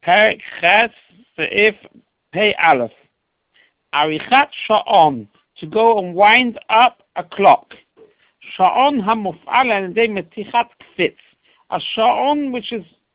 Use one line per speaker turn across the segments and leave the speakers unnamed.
Perek Ches Seif Pei Aleph. Arichat Sha'on, to go and wind up a clock. Sha'on hamuf'al al-yedei metichat kfitz. A sha'on which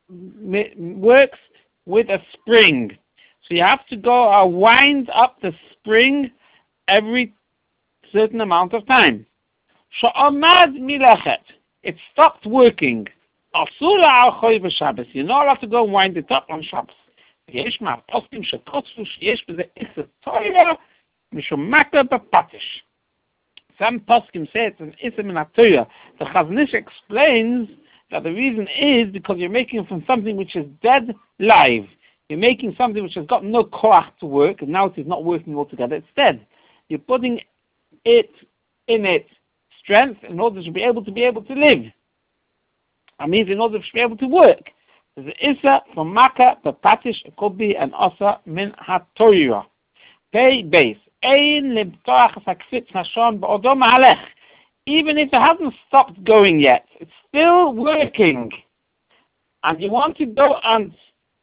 works with a spring. So you have to go wind up the spring every certain amount of time. Sha'amad milechet. It stopped working. Asura al choy b'Shabbos. You're not allowed to go and wind it up on Shabbos. Yesh ma'aposkim shekotzu sheyesh b'zeh issa Torah mishum makar b'patish. Some poskim say it's an issa min ha-Torah. The Chazon Ish explains that the reason is because you're making it from something which is dead live. You're making something which has got no koach to work, and now it is not working altogether. It's dead. You're putting it in its strength in order to be able to live. That means in order to be able to work. There's an issa from Makkah, the Patish, it could be an asa min ha-Torah. Pay base. Ein limtoach hakfitz hashon ba'odo ma'alech. Even if it hasn't stopped going yet, it's still working. And you want to go and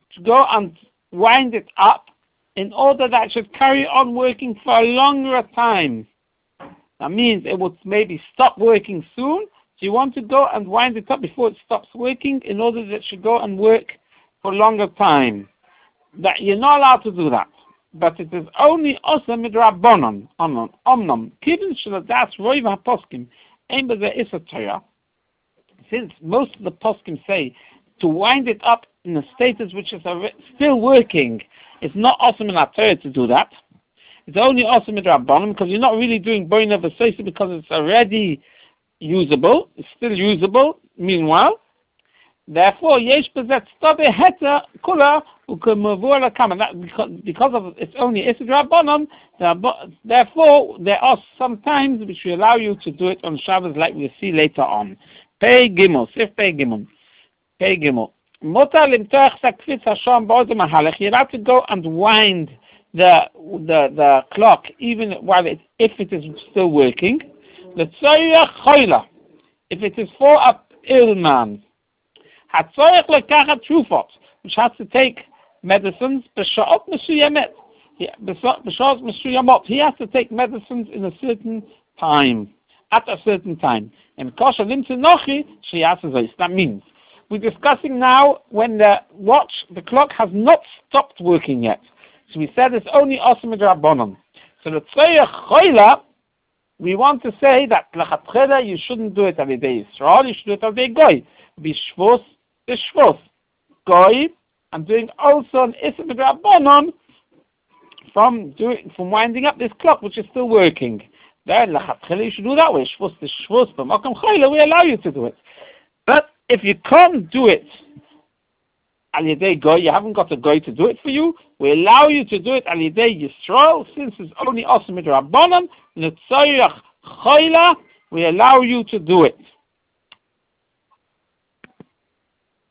wind it up in order that it should carry on working for a longer time. That means it would maybe stop working soon. So you want to go and wind it up before it stops working in order that it should go and work for a longer time. That you're not allowed to do that. But it is only also midrabanon, omnom. Kibin shaladas roiv haposkim, ein b'zeh issa Torah. Since most of the poskim say to wind it up in a status which is still working, it's not awesome in our Torah to do that. It's only awesome midrabanon because you're not really doing boina v'seisa because it's already usable. It's still usable. Meanwhile, therefore, yesh b'zeh tztabe heta kula. Because of it's only Issa Rabbanon, therefore there are some times which we allow you to do it on Shabbos, like we'll see later on. Pei Gimel, Sif Pei Gimel, Pei Gimel. Mota limtoach sakfitz hasham ba'odem mahalech. You're allowed to go and wind the clock even while if it is still working. L'tzoyach choila, if it is for a ill man. Hatzoyach lekachat trufot, which has to take medicines, b'sha'ot mesuyamet. B'sha'ot mesuyamot. He has to take medicines in a certain time, at a certain time. And kosher limtze nochi sheyatzes. That means we're discussing now when the clock has not stopped working yet. So we said it's only osem midrabanon. So the tzayach choila, we want to say that l'chatchila you shouldn't do it al yedei Yisrael, you should do it al yedei goy. B'shvus, b'shvus. Goy, I'm doing also an issa midrabanon from winding up this clock, which is still working. Then l'chatchila you should do that way. Shvus the shvus, b'makom chayla, we allow you to do it. But if you can't do it al yedei goy, you haven't got a goy to do it for you, we allow you to do it al yedei Yisrael, since it's only also midrabanon, l'tzayach chayla, we allow you to do it.